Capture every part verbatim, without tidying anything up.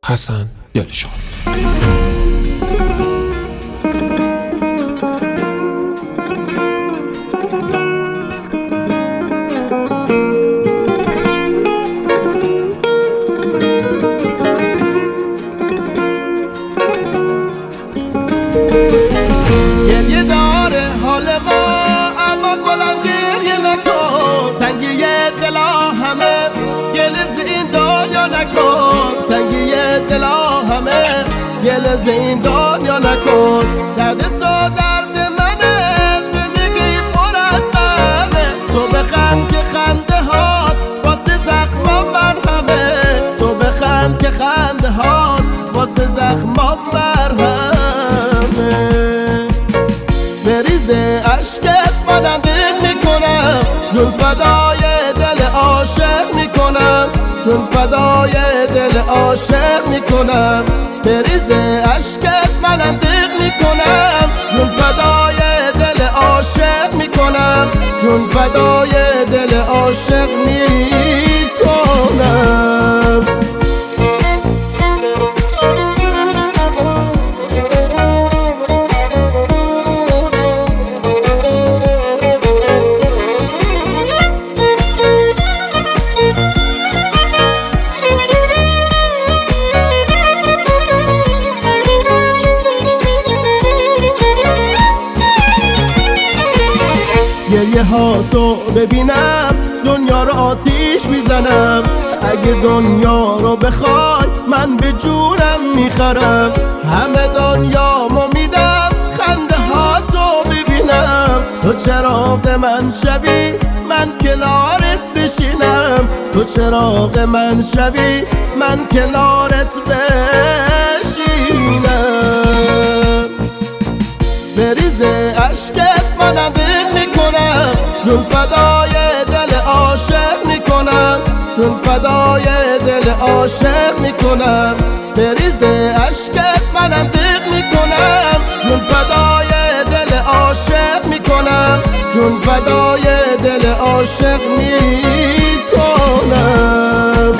حسن دلشاد. گریه داره حال ما اما گلم گریه نکن، سنگی دلا همه گل زین دنیا نکن، سنگی دلا همه گل زین دنیا نکن. درد تو درد منه، زندگی پر از غمه، تو بخند که خنده هات واسه زخمام مرهمه، تو بخند که خنده هات واسه زخمام مرهمه. بریزه عشقت منم دل میکنم، جون فدای دل عاشق میکنم، جون فدای دل عاشق میکنم. بریزه عشقت منم دل میکنم، جون فدای دل عاشق میکنم، جون فدای دل عاشق میکنم. گریه ها تو ببینم دنیا رو آتیش میزنم، اگه دنیا رو بخوای من به جونم میخرم. همه دنیامو میدم خنده ها تو ببینم، تو چراغ من شوی من کنارت بشینم، تو چراغ من شوی من کنارت بشینم. بریزه عشقت منم دل میکنم، جون فدای دل عاشق میکنم، جون فدای دل عاشق میکنم. بریزه عشقت منم دل میکنم، جون فدای دل عاشق میکنم، جون فدای دل عاشق میکنم.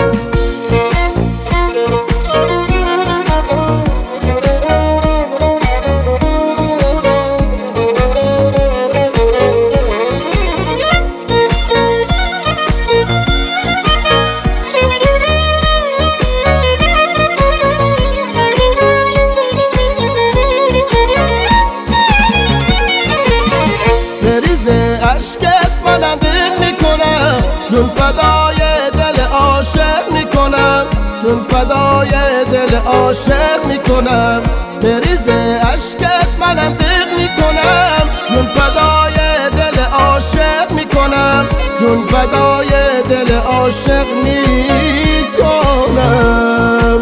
بریزه عشقت منم دل میکنم، جون فدای دل عاشق میکنم، جون فدای دل عاشق میکنم. بریزه عشقت منم دل میکنم، جون فدای دل عاشق میکنم، جون فدای دل عاشق میکنم.